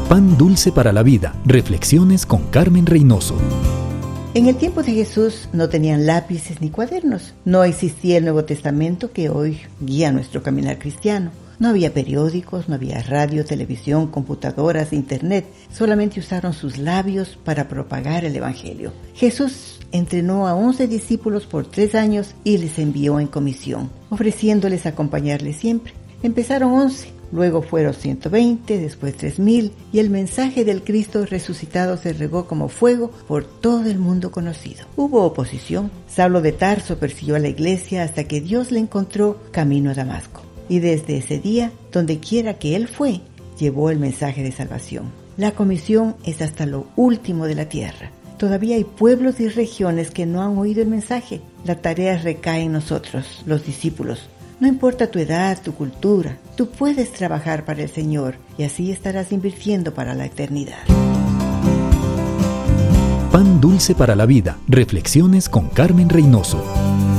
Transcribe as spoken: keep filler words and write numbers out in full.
Pan dulce para la vida. Reflexiones con Carmen Reynoso. En el tiempo de Jesús no tenían lápices ni cuadernos. No existía el Nuevo Testamento que hoy guía nuestro caminar cristiano. No había periódicos, no había radio, televisión, computadoras, internet. Solamente usaron sus labios para propagar el Evangelio. Jesús entrenó a once discípulos por tres años y les envió en comisión, ofreciéndoles acompañarles siempre. Empezaron once, luego fueron ciento veinte, después tres mil, y el mensaje del Cristo resucitado se regó como fuego por todo el mundo conocido. Hubo oposición. Saulo de Tarso persiguió a la iglesia hasta que Dios le encontró camino a Damasco. Y desde ese día, donde quiera que él fue, llevó el mensaje de salvación. La comisión es hasta lo último de la tierra. Todavía hay pueblos y regiones que no han oído el mensaje. La tarea recae en nosotros, los discípulos. No importa tu edad, tu cultura, tú puedes trabajar para el Señor y así estarás invirtiendo para la eternidad. Pan dulce para la vida. Reflexiones con Carmen Reynoso.